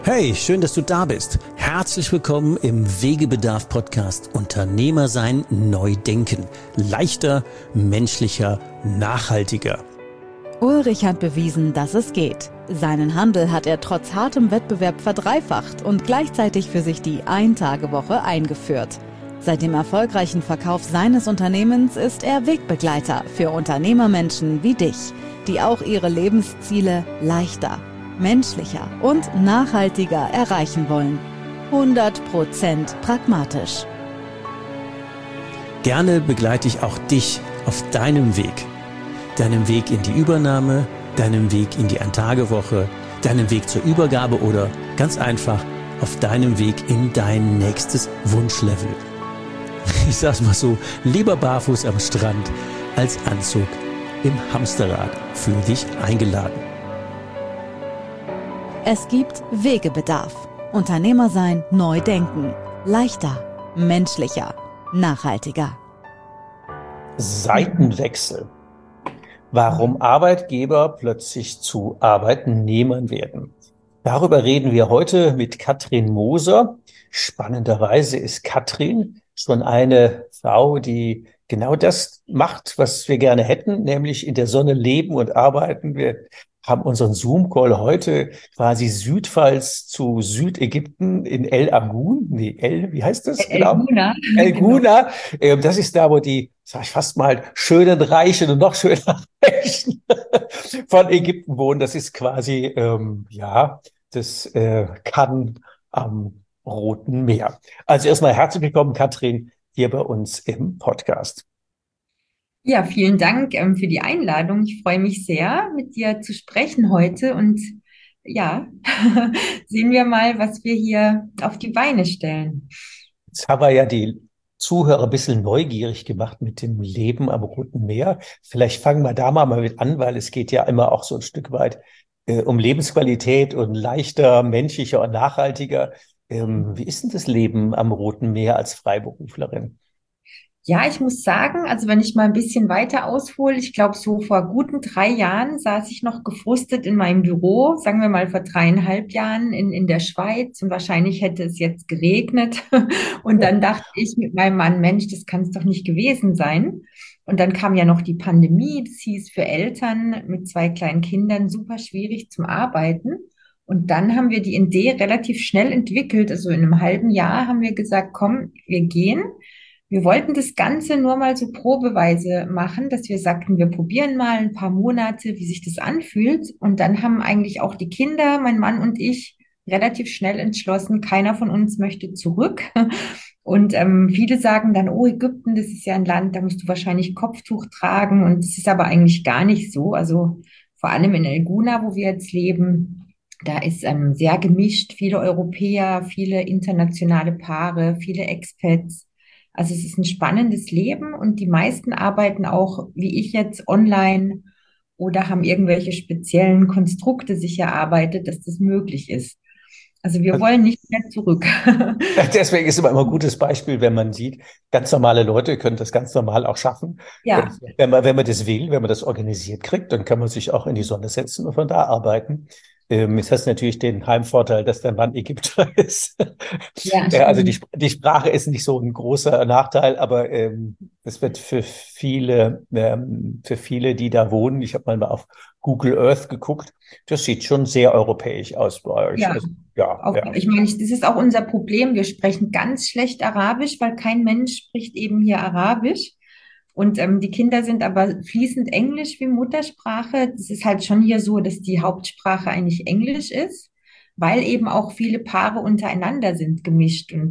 Hey, schön, dass du da bist. Herzlich willkommen im Wegebedarf-Podcast Unternehmer sein, neu denken. Leichter, menschlicher, nachhaltiger. Ulrich hat bewiesen, dass es geht. Seinen Handel hat er trotz hartem Wettbewerb verdreifacht und gleichzeitig für sich die Ein-Tage-Woche eingeführt. Seit dem erfolgreichen Verkauf seines Unternehmens ist er Wegbegleiter für Unternehmermenschen wie dich, die auch ihre Lebensziele leichter, menschlicher und nachhaltiger erreichen wollen. 100% pragmatisch. Gerne begleite ich auch dich auf deinem Weg. Deinem Weg in die Übernahme, deinem Weg in die Ein-Tage-Woche, deinem Weg zur Übergabe oder ganz einfach auf deinem Weg in dein nächstes Wunschlevel. Ich sag's mal so, lieber barfuß am Strand als Anzug im Hamsterrad. Fühl dich eingeladen. Es gibt Wegebedarf. Unternehmer sein, neu denken. Leichter, menschlicher, nachhaltiger. Seitenwechsel. Warum Arbeitgeber plötzlich zu Arbeitnehmern werden. Darüber reden wir heute mit Katrin Moser. Spannenderweise ist Katrin schon eine Frau, die genau das macht, was wir gerne hätten, nämlich in der Sonne leben und arbeiten. Wir haben unseren Zoom-Call heute quasi Südpfalz zu Südägypten in El Agun. Wie heißt das? El Guna. El Guna. Das ist da, wo die, sag ich fast mal, schönen Reichen und noch schöner Reichen von Ägypten wohnen. Das ist quasi, das kann am Roten Meer. Also erstmal herzlich willkommen, Katrin, hier bei uns im Podcast. Ja, vielen Dank für die Einladung. Ich freue mich sehr, mit dir zu sprechen heute und ja, sehen wir mal, was wir hier auf die Beine stellen. Jetzt haben wir ja die Zuhörer ein bisschen neugierig gemacht mit dem Leben am Roten Meer. Vielleicht fangen wir da mal mit an, weil es geht ja immer auch so ein Stück weit um Lebensqualität und leichter, menschlicher und nachhaltiger. Wie ist denn das Leben am Roten Meer als Freiberuflerin? Ja, ich muss sagen, also wenn ich mal ein bisschen weiter aushole, ich glaube, so vor guten 3 Jahren saß ich noch gefrustet in meinem Büro, sagen wir mal vor 3,5 Jahren in der Schweiz und wahrscheinlich hätte es jetzt geregnet. Und dann dachte ich mit meinem Mann, Mensch, das kann es doch nicht gewesen sein. Und dann kam ja noch die Pandemie, das hieß für Eltern mit 2 kleinen Kindern super schwierig zum Arbeiten. Und dann haben wir die Idee relativ schnell entwickelt, also in einem halben Jahr haben wir gesagt, komm, wir gehen. Wir wollten das Ganze nur mal so probeweise machen, dass wir sagten, wir probieren mal ein paar Monate, wie sich das anfühlt. Und dann haben eigentlich auch die Kinder, mein Mann und ich, relativ schnell entschlossen, keiner von uns möchte zurück. Und viele sagen dann, oh, Ägypten, das ist ja ein Land, da musst du wahrscheinlich Kopftuch tragen. Und das ist aber eigentlich gar nicht so. Also vor allem in El Guna, wo wir jetzt leben, da ist sehr gemischt, viele Europäer, viele internationale Paare, viele Expats. Also es ist ein spannendes Leben und die meisten arbeiten auch, wie ich jetzt, online oder haben irgendwelche speziellen Konstrukte sich erarbeitet, dass das möglich ist. Also wir wollen nicht mehr zurück. Deswegen ist immer ein gutes Beispiel, wenn man sieht, ganz normale Leute können das ganz normal auch schaffen. Ja. Wenn man das will, wenn man das organisiert kriegt, dann kann man sich auch in die Sonne setzen und von da arbeiten. Jetzt hast du natürlich den Heimvorteil, dass dein Mann Ägypter ist. Ja, also die Sprache ist nicht so ein großer Nachteil, aber es wird für viele, die da wohnen, ich habe mal auf Google Earth geguckt, das sieht schon sehr europäisch aus bei euch. ja. Also, Ich meine, das ist auch unser Problem. Wir sprechen ganz schlecht Arabisch, weil kein Mensch spricht eben hier Arabisch. Und die Kinder sind aber fließend Englisch wie Muttersprache. Das ist halt schon hier so, dass die Hauptsprache eigentlich Englisch ist, weil eben auch viele Paare untereinander sind gemischt. Und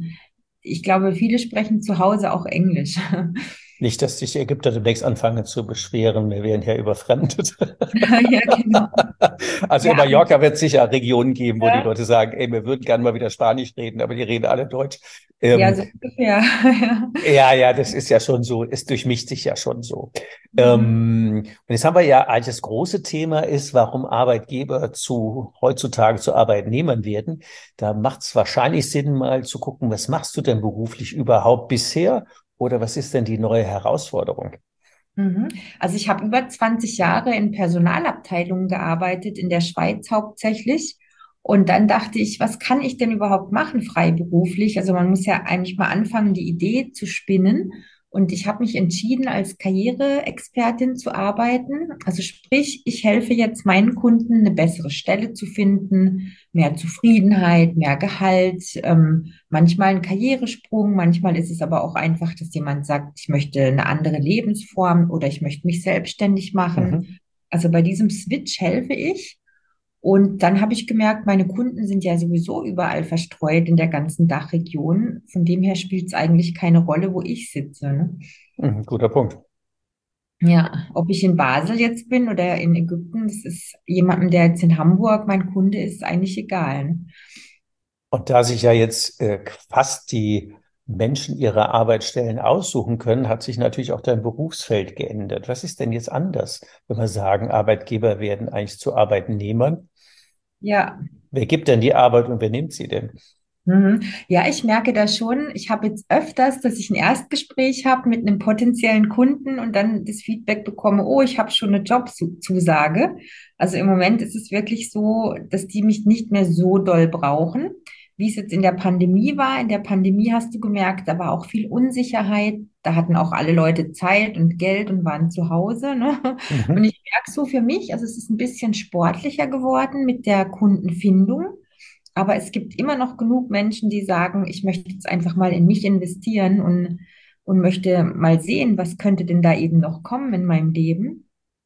ich glaube, viele sprechen zu Hause auch Englisch. Nicht, dass sich die Ägypter demnächst anfangen zu beschweren, wir werden hier überfremdet. Ja, genau. Also Ja, in Mallorca wird es sicher Regionen geben, wo ja, die Leute sagen, ey, wir würden gerne mal wieder Spanisch reden, aber die reden alle Deutsch. ja, so ungefähr. Ja, das ist ja schon so, es durchmischt sich ja schon so. Mhm. Und jetzt haben wir ja eigentlich das große Thema ist, warum Arbeitgeber heutzutage zu Arbeitnehmern werden. Da macht es wahrscheinlich Sinn, mal zu gucken, was machst du denn beruflich überhaupt bisher? Oder was ist denn die neue Herausforderung? Also ich habe über 20 Jahre in Personalabteilungen gearbeitet, in der Schweiz hauptsächlich. Und dann dachte ich, was kann ich denn überhaupt machen freiberuflich? Also man muss ja eigentlich mal anfangen, die Idee zu spinnen. Und ich habe mich entschieden, als Karriereexpertin zu arbeiten. Also sprich, ich helfe jetzt meinen Kunden, eine bessere Stelle zu finden, mehr Zufriedenheit, mehr Gehalt, manchmal einen Karrieresprung, manchmal ist es aber auch einfach, dass jemand sagt, ich möchte eine andere Lebensform oder ich möchte mich selbstständig Mhm. machen. Also bei diesem Switch helfe ich. Und dann habe ich gemerkt, meine Kunden sind ja sowieso überall verstreut in der ganzen Dachregion. Von dem her spielt es eigentlich keine Rolle, wo ich sitze, ne? Mhm. Guter Punkt. Ja, ob ich in Basel jetzt bin oder in Ägypten, das ist jemandem, der jetzt in Hamburg mein Kunde ist, eigentlich egal, ne? Und da sich ja jetzt fast die Menschen ihre Arbeitsstellen aussuchen können, hat sich natürlich auch dein Berufsfeld geändert. Was ist denn jetzt anders, wenn wir sagen, Arbeitgeber werden eigentlich zu Arbeitnehmern? Ja. Wer gibt denn die Arbeit und wer nimmt sie denn? Mhm. Ja, ich merke das schon. Ich habe jetzt öfters, dass ich ein Erstgespräch habe mit einem potenziellen Kunden und dann das Feedback bekomme, oh, ich habe schon eine Jobzusage. Also im Moment ist es wirklich so, dass die mich nicht mehr so doll brauchen, wie es jetzt in der Pandemie war. In der Pandemie hast du gemerkt, da war auch viel Unsicherheit. Da hatten auch alle Leute Zeit und Geld und waren zu Hause, ne? Und Mhm. ich merke so für mich, also es ist ein bisschen sportlicher geworden mit der Kundenfindung. Aber es gibt immer noch genug Menschen, die sagen, ich möchte jetzt einfach mal in mich investieren und möchte mal sehen, was könnte denn da eben noch kommen in meinem Leben.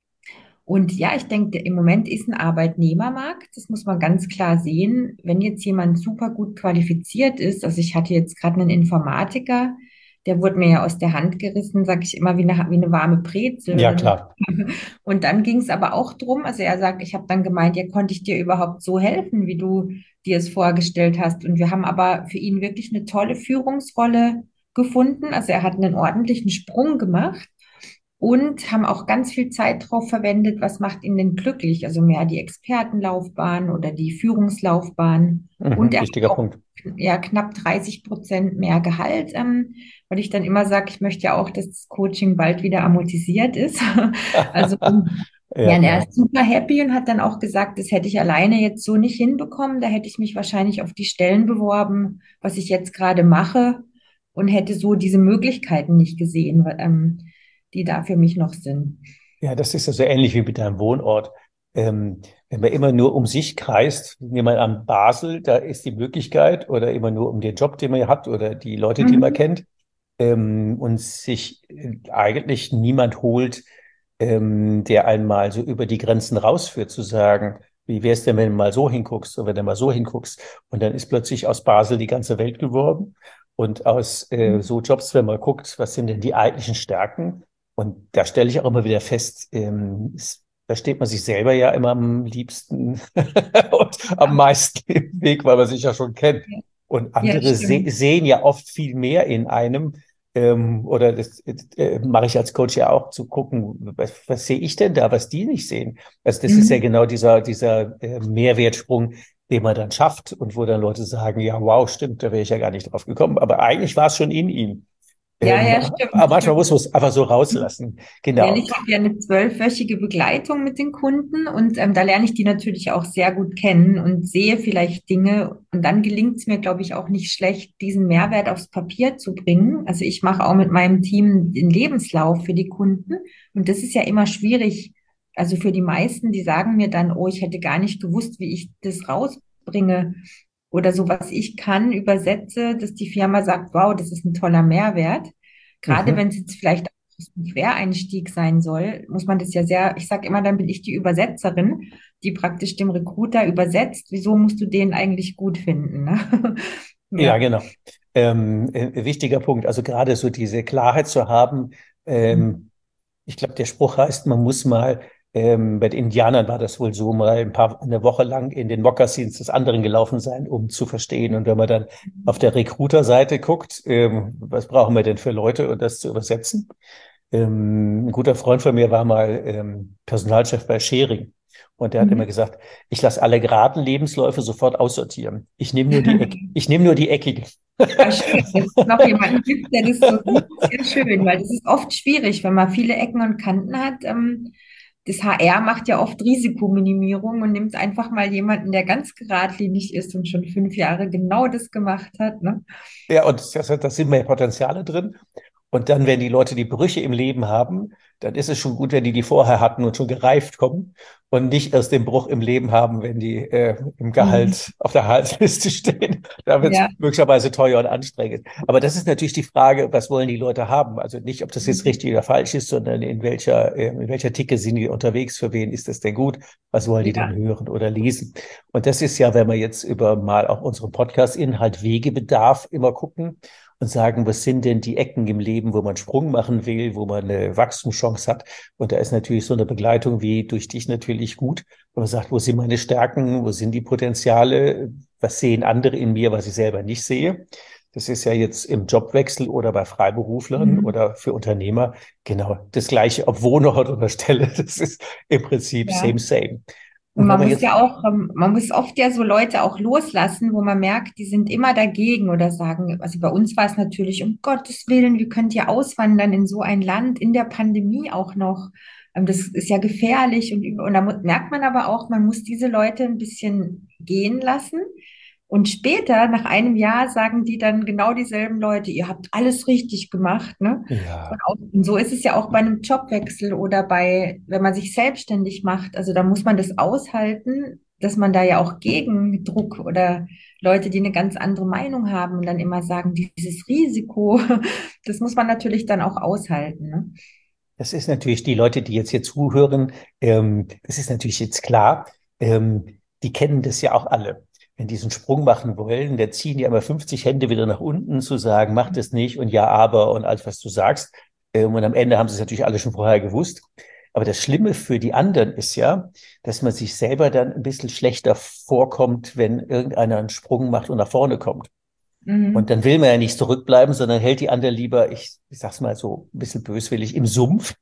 Und ja, ich denke, im Moment ist ein Arbeitnehmermarkt, das muss man ganz klar sehen. Wenn jetzt jemand super gut qualifiziert ist, also ich hatte jetzt gerade einen Informatiker, der wurde mir ja aus der Hand gerissen, sage ich immer, wie eine warme Brezel. Ja, klar. Und dann ging es aber auch drum, also er sagt, ich habe dann gemeint, ja, konnte ich dir überhaupt so helfen, wie du dir es vorgestellt hast? Und wir haben aber für ihn wirklich eine tolle Führungsrolle gefunden. Also er hat einen ordentlichen Sprung gemacht und haben auch ganz viel Zeit drauf verwendet, was macht ihn denn glücklich? Also mehr die Expertenlaufbahn oder die Führungslaufbahn. Und Mhm. er hat Wichtiger auch Punkt. ja knapp 30% mehr Gehalt, weil ich dann immer sage, ich möchte ja auch, dass das Coaching bald wieder amortisiert ist. Also Ja, ja, und er klar. ist super happy und hat dann auch gesagt, das hätte ich alleine jetzt so nicht hinbekommen. Da hätte ich mich wahrscheinlich auf die Stellen beworben, was ich jetzt gerade mache, und hätte so diese Möglichkeiten nicht gesehen, die da für mich noch sind. Ja, das ist ja so ähnlich wie mit deinem Wohnort. Wenn man immer nur um sich kreist, nehmen wir an Basel, da ist die Möglichkeit, oder immer nur um den Job, den man hat, oder die Leute, die man Mhm. kennt, und sich eigentlich niemand holt, der einmal so über die Grenzen rausführt, zu sagen, wie wär's denn, wenn du mal so hinguckst oder wenn du mal so hinguckst? Und dann ist plötzlich aus Basel die ganze Welt geworden. Und aus so Jobs, wenn man guckt, was sind denn die eigentlichen Stärken? Und da stelle ich auch immer wieder fest, da steht man sich selber ja immer am liebsten und am meisten im Weg, weil man sich ja schon kennt. Und Ja, andere stimmt. sehen ja oft viel mehr in einem. Oder das mache ich als Coach ja auch, zu gucken, was sehe ich denn da, was die nicht sehen. Also das ist ja Mhm. genau dieser Mehrwertsprung, den man dann schafft und wo dann Leute sagen, ja, wow, stimmt, da wäre ich ja gar nicht drauf gekommen. Aber eigentlich war es schon in ihm. Ja, ja, Aber stimmt, manchmal muss stimmt. man es einfach so rauslassen. Ja, und Genau. ich habe ja eine 12-wöchige Begleitung mit den Kunden und da lerne ich die natürlich auch sehr gut kennen und sehe vielleicht Dinge. Und dann gelingt es mir, glaube ich, auch nicht schlecht, diesen Mehrwert aufs Papier zu bringen. Also ich mache auch mit meinem Team den Lebenslauf für die Kunden und das ist ja immer schwierig. Also für die meisten, die sagen mir dann, oh, ich hätte gar nicht gewusst, wie ich das rausbringe oder so, was ich kann, übersetze, dass die Firma sagt, wow, das ist ein toller Mehrwert. Gerade Mhm. wenn es jetzt vielleicht ein Quereinstieg sein soll, muss man das ja sehr, ich sage immer, dann bin ich die Übersetzerin, die praktisch dem Recruiter übersetzt. Wieso musst du den eigentlich gut finden? Ne? Ja, Ja. genau. Wichtiger Punkt. Also gerade so diese Klarheit zu haben. Ähm, Ich glaube, der Spruch heißt, man muss mal, bei den Indianern war das wohl so, mal eine Woche lang in den Mokassins des anderen gelaufen sein, um zu verstehen. Und wenn man dann auf der Recruiter-Seite guckt, was brauchen wir denn für Leute und das zu übersetzen? Ein guter Freund von mir war mal Personalchef bei Schering. Und der hat immer Mhm. gesagt, ich lasse alle geraden Lebensläufe sofort aussortieren. Ich nehme nur die eckigen. Ah, schön, dass es noch jemanden gibt, der das so sieht. Sehr schön, weil das ist oft schwierig, wenn man viele Ecken und Kanten hat. das HR macht ja oft Risikominimierung und nimmt einfach mal jemanden, der ganz geradlinig ist und schon 5 Jahre genau das gemacht hat, ne? Ja, und da sind mehr Potenziale drin. Und dann, wenn die Leute die Brüche im Leben haben, dann ist es schon gut, wenn die vorher hatten und schon gereift kommen und nicht erst den Bruch im Leben haben, wenn die im Mhm. Gehalt auf der Gehaltsliste stehen. Da wird es Ja. möglicherweise teuer und anstrengend. Aber das ist natürlich die Frage, was wollen die Leute haben? Also nicht, ob das jetzt Mhm. richtig oder falsch ist, sondern in welcher Ticke sind die unterwegs? Für wen ist das denn gut? Was wollen die denn Ja. hören oder lesen? Und das ist ja, wenn wir jetzt über mal auch unseren Podcast-Inhalt Wegebedarf immer gucken, und sagen, was sind denn die Ecken im Leben, wo man Sprung machen will, wo man eine Wachstumschance hat. Und da ist natürlich so eine Begleitung wie durch dich natürlich gut. Und man sagt, wo sind meine Stärken, wo sind die Potenziale, was sehen andere in mir, was ich selber nicht sehe. Das ist ja jetzt im Jobwechsel oder bei Freiberuflern Mhm. oder für Unternehmer genau das Gleiche, ob Wohnort oder Stelle. Das ist im Prinzip Ja. same, same. Und Und wenn man man muss jetzt, ja auch, man muss oft ja so Leute auch loslassen, wo man merkt, die sind immer dagegen oder sagen, also bei uns war es natürlich, um Gottes Willen, wie könnt ihr auswandern in so ein Land, in der Pandemie auch noch? Das ist ja gefährlich und da merkt man aber auch, man muss diese Leute ein bisschen gehen lassen. Und später, nach einem Jahr, sagen die dann genau dieselben Leute, ihr habt alles richtig gemacht, ne? ja, Und so ist es ja auch bei einem Jobwechsel oder wenn man sich selbstständig macht. Also da muss man das aushalten, dass man da ja auch Gegendruck oder Leute, die eine ganz andere Meinung haben und dann immer sagen, dieses Risiko, das muss man natürlich dann auch aushalten, ne? das ist natürlich die Leute, die jetzt hier zuhören, das ist natürlich jetzt klar, die kennen das ja auch alle. Wenn die diesen Sprung machen wollen, der ziehen ja immer 50 Hände wieder nach unten, zu sagen, mach das nicht und ja, aber und alles, was du sagst. Und am Ende haben sie es natürlich alle schon vorher gewusst. Aber das Schlimme für die anderen ist ja, dass man sich selber dann ein bisschen schlechter vorkommt, wenn irgendeiner einen Sprung macht und nach vorne kommt. Und Mhm. dann will man ja nicht zurückbleiben, sondern hält die anderen lieber, ich sag's mal so ein bisschen böswillig, im Sumpf.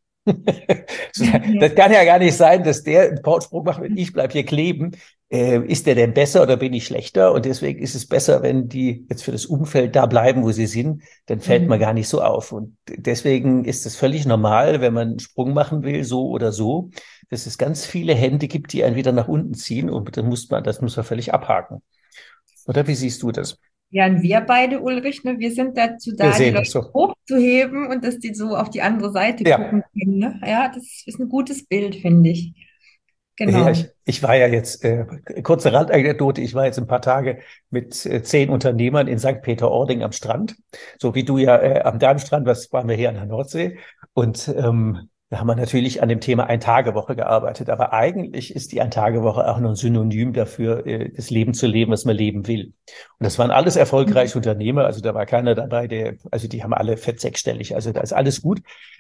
Das kann ja gar nicht sein, dass der einen Sprung macht und ich bleib hier kleben. Ist der denn besser oder bin ich schlechter? Und deswegen ist es besser, wenn die jetzt für das Umfeld da bleiben, wo sie sind, dann fällt man Mhm. gar nicht so auf. Und deswegen ist es völlig normal, wenn man einen Sprung machen will, so oder so, dass es ganz viele Hände gibt, die einen wieder nach unten ziehen. Und das muss man völlig abhaken. Oder wie siehst du das? Ja, und wir beide, Ulrich, ne, wir sind dazu Wir da, die sehen Leute das so. hochzuheben und dass die so auf die andere Seite Ja, gucken können, ne? Ja, das ist ein gutes Bild, finde ich. ja, Genau. ich war ja jetzt, kurze Randanekdote, ich war jetzt ein paar Tage mit 10 Unternehmern in St. Peter-Ording am Strand, so wie du ja am Darmstrand, was waren wir hier an der Nordsee. Und da haben wir natürlich an dem Thema Ein-Tage-Woche gearbeitet. Aber eigentlich ist die Ein-Tage-Woche auch nur ein Synonym dafür, das Leben zu leben, was man leben will. Und das waren alles erfolgreiche Unternehmer, also da war keiner dabei, also die haben alle fett sechsstellig, also da ist alles gut.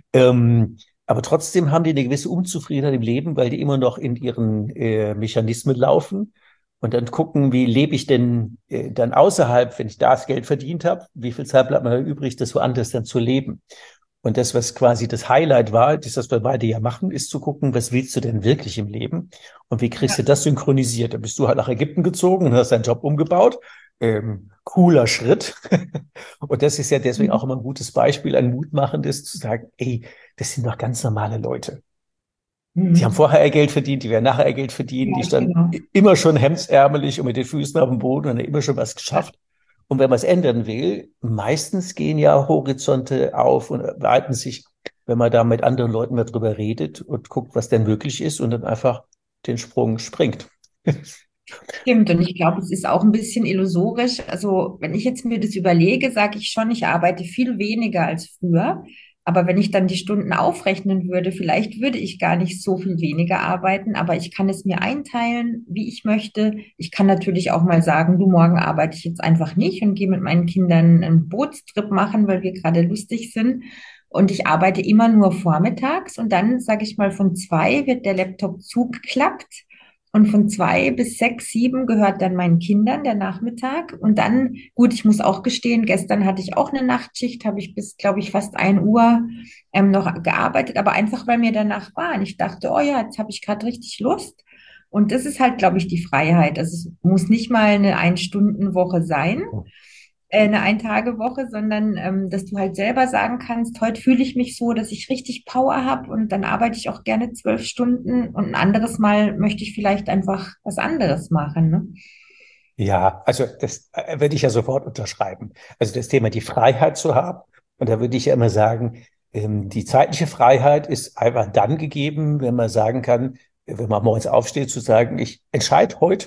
Aber trotzdem haben die eine gewisse Unzufriedenheit im Leben, weil die immer noch in ihren Mechanismen laufen und dann gucken, wie lebe ich denn dann außerhalb, wenn ich das Geld verdient habe, wie viel Zeit bleibt mir übrig, das woanders dann zu leben. Und das, was quasi das Highlight war, das, was wir beide ja machen, ist zu gucken, was willst du denn wirklich im Leben? Und wie kriegst du Ja. das synchronisiert? Da bist du halt nach Ägypten gezogen und hast deinen Job umgebaut. Cooler Schritt. Und das ist ja deswegen auch Mhm. immer ein gutes Beispiel, ein mutmachendes, zu sagen, ey, das sind doch ganz normale Leute. Die haben Mhm. vorher ihr Geld verdient, die werden nachher ihr Geld verdienen, Ja, die standen genau. immer schon hemdsärmelig und mit den Füßen auf dem Boden und haben immer schon was Ja. geschafft. Und wenn man es ändern will, meistens gehen ja Horizonte auf und weiten sich, wenn man da mit anderen Leuten mehr drüber redet und guckt, was denn möglich ist und dann einfach den Sprung springt. Stimmt, und ich glaube, es ist auch ein bisschen illusorisch. Also, wenn ich jetzt mir das überlege, sage ich schon, ich arbeite viel weniger als früher. Aber wenn ich dann die Stunden aufrechnen würde, vielleicht würde ich gar nicht so viel weniger arbeiten, aber ich kann es mir einteilen, wie ich möchte. Ich kann natürlich auch mal sagen, du, morgen arbeite ich jetzt einfach nicht und gehe mit meinen Kindern einen Bootstrip machen, weil wir gerade lustig sind. Und ich arbeite immer nur vormittags und dann, sage ich mal, von 2 wird der Laptop zugeklappt. Und von 2 bis 6, 7 gehört dann meinen Kindern der Nachmittag. Und dann, gut, ich muss auch gestehen, gestern hatte ich auch eine Nachtschicht, habe ich bis, glaube ich, fast 1 Uhr noch gearbeitet, aber einfach, weil mir danach war. Und ich dachte, oh ja, jetzt habe ich gerade richtig Lust. Und das ist halt, glaube ich, die Freiheit. Also es muss nicht mal eine Ein-Stunden-Woche sein. eine Ein-Tage-Woche, sondern dass du halt selber sagen kannst, heute fühle ich mich so, dass ich richtig Power habe und dann arbeite ich auch gerne 12 Stunden und ein anderes Mal möchte ich vielleicht einfach was anderes machen, ne? Ja, also das würde ich ja sofort unterschreiben. Also das Thema, die Freiheit zu haben. Und da würde ich ja immer sagen, die zeitliche Freiheit ist einfach dann gegeben, wenn man sagen kann, wenn man morgens aufsteht, zu sagen, ich entscheide heute,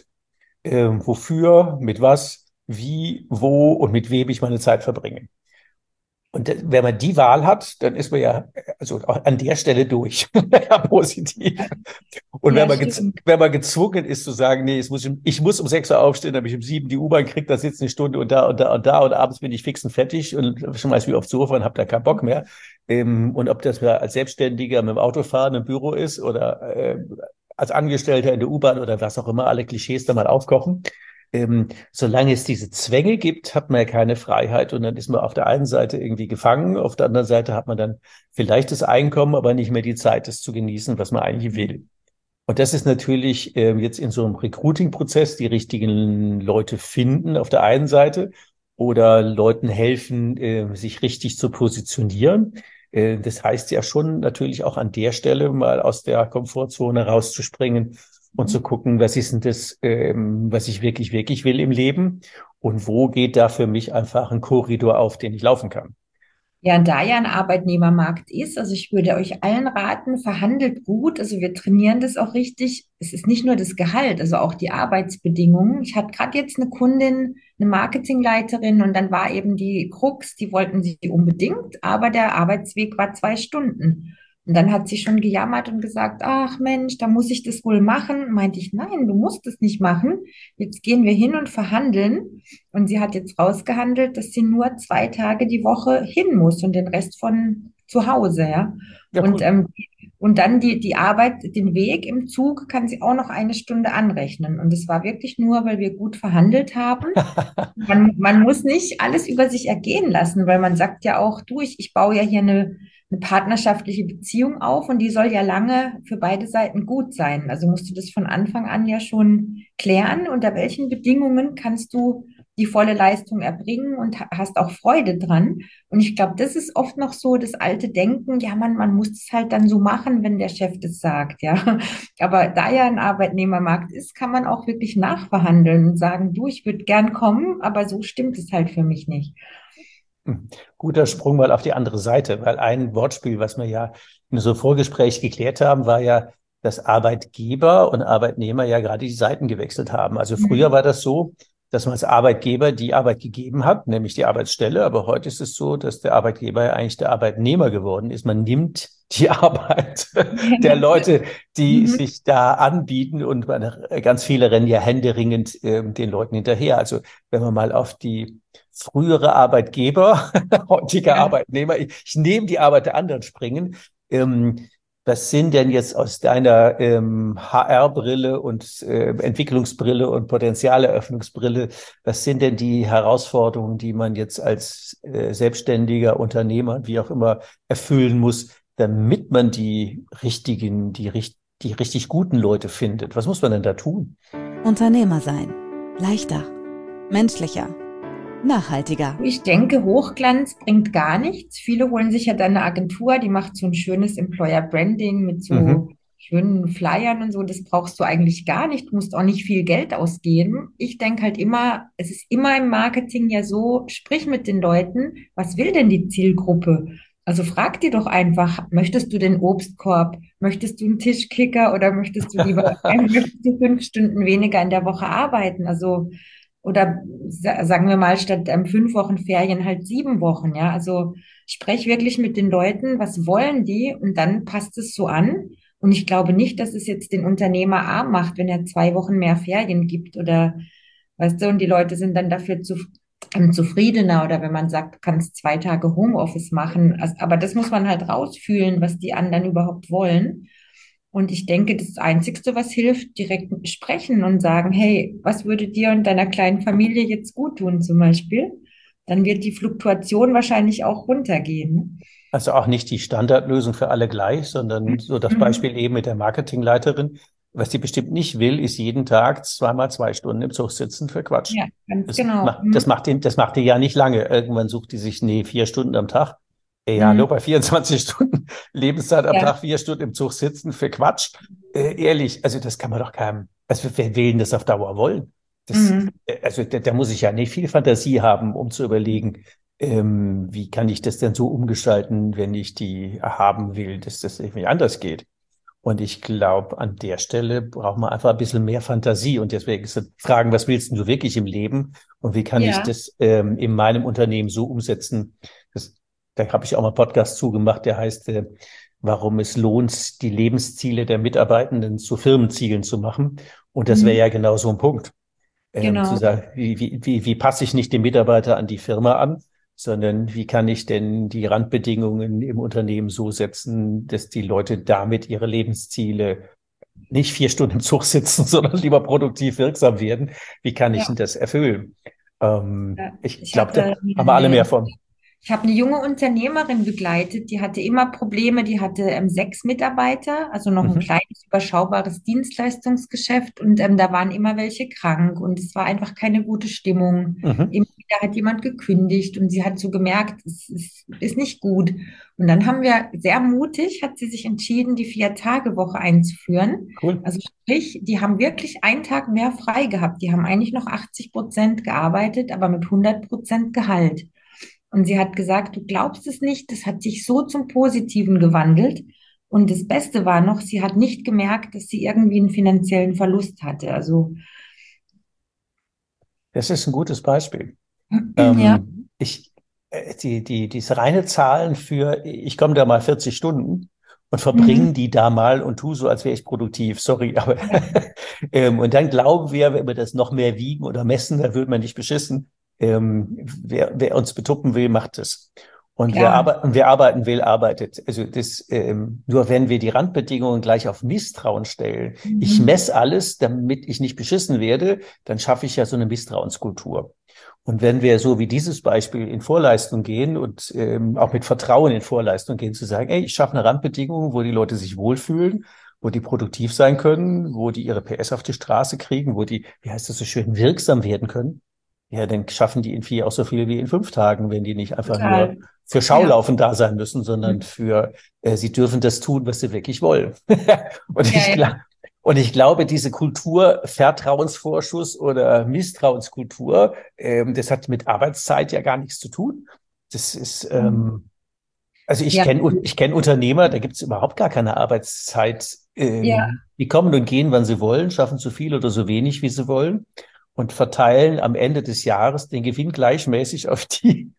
wofür, mit was, wie, wo und mit wem ich meine Zeit verbringe. Und wenn man die Wahl hat, dann ist man ja also auch an der Stelle durch. Ja, positiv. Und Ja, stimmt. wenn man gezwungen ist zu sagen, nee, ich muss um 6 Uhr aufstehen, damit ich um 7 die U-Bahn kriege, da sitzt eine Stunde und da und da und da und abends bin ich fix und fertig und schmeiß mich aufs Sofa und habe da keinen Bock mehr. Und ob das als Selbstständiger mit dem Autofahren im Büro ist oder als Angestellter in der U-Bahn oder was auch immer, alle Klischees da mal aufkochen. Solange es diese Zwänge gibt, hat man ja keine Freiheit und dann ist man auf der einen Seite irgendwie gefangen, auf der anderen Seite hat man dann vielleicht das Einkommen, aber nicht mehr die Zeit, das zu genießen, was man eigentlich will. Und das ist natürlich jetzt in so einem Recruiting-Prozess die richtigen Leute finden auf der einen Seite oder Leuten helfen, sich richtig zu positionieren. Das heißt ja schon natürlich auch an der Stelle mal aus der Komfortzone rauszuspringen und zu gucken, was ist denn das, was ich wirklich, wirklich will im Leben und wo geht da für mich einfach ein Korridor auf, den ich laufen kann. Ja, und da ja ein Arbeitnehmermarkt ist, also ich würde euch allen raten, verhandelt gut. Also wir trainieren das auch richtig. Es ist nicht nur das Gehalt, also auch die Arbeitsbedingungen. Ich hatte gerade jetzt eine Kundin, eine Marketingleiterin und dann war eben die Krux, die wollten sie unbedingt, aber der Arbeitsweg war 2 Stunden. Und dann hat sie schon gejammert und gesagt, ach Mensch, da muss ich das wohl machen. Meinte ich, nein, du musst es nicht machen. Jetzt gehen wir hin und verhandeln. Und sie hat jetzt rausgehandelt, dass sie nur 2 Tage die Woche hin muss und den Rest von zu Hause, ja. Ja, Und, cool. und dann die Arbeit, den Weg im Zug kann sie auch noch eine Stunde anrechnen. Und es war wirklich nur, weil wir gut verhandelt haben. Man muss nicht alles über sich ergehen lassen, weil man sagt ja auch, du, ich baue ja hier eine partnerschaftliche Beziehung auf und die soll ja lange für beide Seiten gut sein. Also musst du das von Anfang an ja schon klären, unter welchen Bedingungen kannst du die volle Leistung erbringen und hast auch Freude dran. Und ich glaube, das ist oft noch so das alte Denken, ja, man muss es halt dann so machen, wenn der Chef das sagt, ja. Aber da ja ein Arbeitnehmermarkt ist, kann man auch wirklich nachverhandeln und sagen, du, ich würde gern kommen, aber so stimmt es halt für mich nicht. Guter Sprung mal auf die andere Seite, weil ein Wortspiel, was wir ja in so einem Vorgespräch geklärt haben, war ja, dass Arbeitgeber und Arbeitnehmer ja gerade die Seiten gewechselt haben. Also früher Mhm. war das so, dass man als Arbeitgeber die Arbeit gegeben hat, nämlich die Arbeitsstelle. Aber heute ist es so, dass der Arbeitgeber ja eigentlich der Arbeitnehmer geworden ist. Man nimmt die Arbeit der Leute, die Mhm. sich da anbieten und ganz viele rennen ja händeringend den Leuten hinterher. Also wenn man mal auf die frühere Arbeitgeber, heutige Ja. Arbeitnehmer, ich nehme die Arbeit der anderen springen. Was sind denn jetzt aus deiner HR-Brille und Entwicklungsbrille und Potenzialeröffnungsbrille, was sind denn die Herausforderungen, die man jetzt als selbstständiger Unternehmer, wie auch immer, erfüllen muss, damit man die richtig guten Leute findet? Was muss man denn da tun? Unternehmer sein. Leichter. Menschlicher. Nachhaltiger. Ich denke, Hochglanz bringt gar nichts. Viele holen sich ja dann eine Agentur, die macht so ein schönes Employer Branding mit so Mhm. schönen Flyern und so. Das brauchst du eigentlich gar nicht. Du musst auch nicht viel Geld ausgeben. Ich denke halt immer, es ist immer im Marketing ja so, sprich mit den Leuten, was will denn die Zielgruppe? Also frag die doch einfach, möchtest du den Obstkorb? Möchtest du einen Tischkicker oder möchtest du lieber, möchtest du 5 Stunden weniger in der Woche arbeiten? Also oder sagen wir mal, statt 5 Wochen Ferien halt 7 Wochen, ja. Also sprech wirklich mit den Leuten, was wollen die? Und dann passt es so an. Und ich glaube nicht, dass es jetzt den Unternehmer arm macht, wenn er 2 Wochen mehr Ferien gibt oder, weißt du, und die Leute sind dann dafür zufriedener oder wenn man sagt, du kannst 2 Tage Homeoffice machen. Also, aber das muss man halt rausfühlen, was die anderen überhaupt wollen. Und ich denke, das Einzigste, was hilft, direkt sprechen und sagen, hey, was würde dir und deiner kleinen Familie jetzt gut tun, zum Beispiel? Dann wird die Fluktuation wahrscheinlich auch runtergehen. Also auch nicht die Standardlösung für alle gleich, sondern so das Mhm. Beispiel eben mit der Marketingleiterin. Was die bestimmt nicht will, ist jeden Tag 2x2 Stunden im Zug sitzen für Quatsch. Ja, ganz genau. Das macht die ja nicht lange. Irgendwann sucht die sich, 4 Stunden am Tag. Ja, nur bei 24 Stunden Lebenszeit am Ja. Tag, 4 Stunden im Zug sitzen für Quatsch. Ehrlich, also das kann man doch keinem, also wer will denn das auf Dauer wollen? Also da muss ich ja nicht viel Fantasie haben, um zu überlegen, wie kann ich das denn so umgestalten, wenn ich die haben will, dass das irgendwie anders geht. Und ich glaube, an der Stelle braucht man einfach ein bisschen mehr Fantasie. Und deswegen ist das Fragen, was willst denn du wirklich im Leben? Und wie kann ich Ja. das in meinem Unternehmen so umsetzen? Da habe ich auch mal einen Podcast zugemacht, der heißt, warum es lohnt, die Lebensziele der Mitarbeitenden zu Firmenzielen zu machen. Und das wäre ja genau so ein Punkt. Zu Genau. sagen, wie passe ich nicht den Mitarbeiter an die Firma an, sondern wie kann ich denn die Randbedingungen im Unternehmen so setzen, dass die Leute damit ihre Lebensziele nicht 4 Stunden im Zug sitzen, sondern lieber produktiv wirksam werden. Wie kann ich Ja. denn das erfüllen? Ich Ich glaube, da hatte haben wir alle mehr von. Ich habe eine junge Unternehmerin begleitet, die hatte immer Probleme, die hatte 6 Mitarbeiter, also noch ein kleines, überschaubares Dienstleistungsgeschäft und da waren immer welche krank und es war einfach keine gute Stimmung. Mhm. Immer wieder hat jemand gekündigt und sie hat so gemerkt, ist nicht gut. Und dann haben wir sehr mutig, hat sie sich entschieden, die 4-Tage-Woche einzuführen. Cool. Also sprich, die haben wirklich einen Tag mehr frei gehabt. Die haben eigentlich noch 80% gearbeitet, aber mit 100% Gehalt. Und sie hat gesagt, du glaubst es nicht, das hat sich so zum Positiven gewandelt. Und das Beste war noch, sie hat nicht gemerkt, dass sie irgendwie einen finanziellen Verlust hatte. Also, Das ist ein gutes Beispiel. ja. Diese reine Zahlen ich komme da mal 40 Stunden und verbringe die da mal und tu so, als wäre ich produktiv. Sorry, aber und dann glauben wir, wenn wir das noch mehr wiegen oder messen, dann wird man nicht beschissen. Wer uns betuppen will, macht es. Und Klar. wer arbeiten will, arbeitet. Also nur wenn wir die Randbedingungen gleich auf Misstrauen stellen, ich messe alles, damit ich nicht beschissen werde, dann schaffe ich ja so eine Misstrauenskultur. Und wenn wir so wie dieses Beispiel in Vorleistung gehen und auch mit Vertrauen in Vorleistung gehen, zu sagen, ey, ich schaffe eine Randbedingung, wo die Leute sich wohlfühlen, wo die produktiv sein können, wo die ihre PS auf die Straße kriegen, wo die, wie heißt das so schön, wirksam werden können. Ja, dann schaffen die in 4 auch so viel wie in 5 Tagen, wenn die nicht einfach nur Total. für Ja. Schaulaufen da sein müssen, sondern sie dürfen das tun, was sie wirklich wollen. Und Ja, ja. ich glaube, diese Kultur, Vertrauensvorschuss oder Misstrauenskultur, das hat mit Arbeitszeit ja gar nichts zu tun. Das ist, also ich Ja. kenn Unternehmer, da gibt es überhaupt gar keine Arbeitszeit. Ja. Die kommen und gehen, wann sie wollen, schaffen so viel oder so wenig, wie sie wollen und verteilen am Ende des Jahres den Gewinn gleichmäßig auf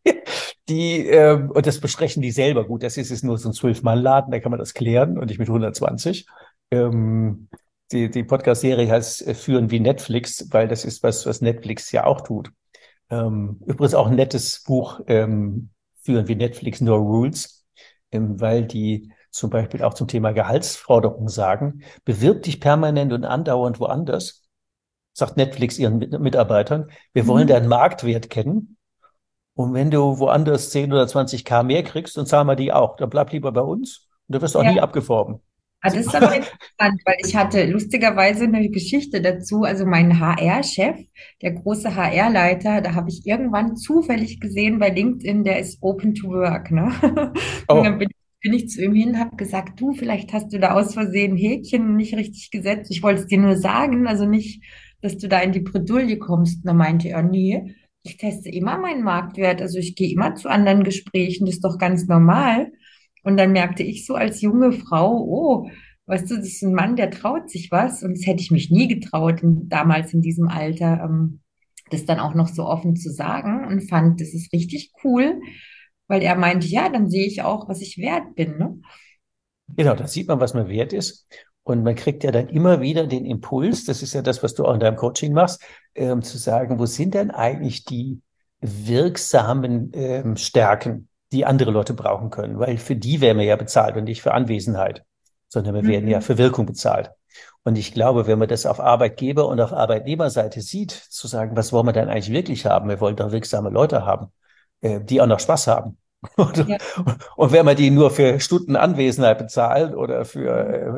und das besprechen die selber. Gut, das ist nur so ein 12-Mann-Laden, da kann man das klären und nicht mit 120. Die Podcast-Serie heißt Führen wie Netflix, weil das ist was Netflix ja auch tut. Übrigens auch ein nettes Buch, Führen wie Netflix, No Rules, weil die zum Beispiel auch zum Thema Gehaltsforderung sagen, bewirb dich permanent und andauernd woanders, sagt Netflix ihren Mitarbeitern, wir wollen deinen Marktwert kennen. Und wenn du woanders 10 oder 20K mehr kriegst, dann zahlen wir die auch. Dann bleib lieber bei uns und du wirst auch nie Ja. abgeworben. Das ist aber interessant, weil ich hatte lustigerweise eine Geschichte dazu. Also mein HR-Chef, der große HR-Leiter, da habe ich irgendwann zufällig gesehen bei LinkedIn, der ist open to work, ne? Und dann Oh, bin ich zu ihm hin und habe gesagt, du, vielleicht hast du da aus Versehen ein Häkchen nicht richtig gesetzt. Ich wollte es dir nur sagen, also nicht, dass du da in die Bredouille kommst. Und dann meinte er, nee, ich teste immer meinen Marktwert. Also ich gehe immer zu anderen Gesprächen, das ist doch ganz normal. Und dann merkte ich so als junge Frau, oh, weißt du, das ist ein Mann, der traut sich was. Und das hätte ich mich nie getraut, damals in diesem Alter, das dann auch noch so offen zu sagen und fand, das ist richtig cool, weil er meinte, ja, dann sehe ich auch, was ich wert bin, ne? genau, da sieht man, was man wert ist. Und man kriegt ja dann immer wieder den Impuls, das ist ja das, was du auch in deinem Coaching machst, zu sagen, wo sind denn eigentlich die wirksamen Stärken, die andere Leute brauchen können? Weil für die werden wir ja bezahlt und nicht für Anwesenheit, sondern wir werden ja für Wirkung bezahlt. Und ich glaube, wenn man das auf Arbeitgeber- und auf Arbeitnehmerseite sieht, zu sagen, was wollen wir denn eigentlich wirklich haben? Wir wollen doch wirksame Leute haben, die auch noch Spaß haben. Und, Ja. und wenn man die nur für Stunden Anwesenheit bezahlt oder für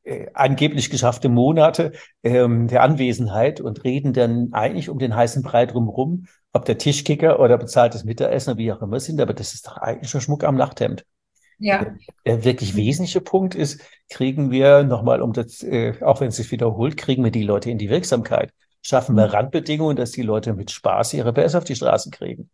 angeblich geschaffte Monate der Anwesenheit und reden dann eigentlich um den heißen Brei drumherum, ob der Tischkicker oder bezahltes Mittagessen oder wie auch immer sind, aber das ist doch eigentlich schon Schmuck am Nachthemd. Ja. Der wirklich wesentliche Punkt ist, kriegen wir nochmal, auch wenn es sich wiederholt, kriegen wir die Leute in die Wirksamkeit. Schaffen wir Randbedingungen, dass die Leute mit Spaß ihre PS auf die Straße kriegen.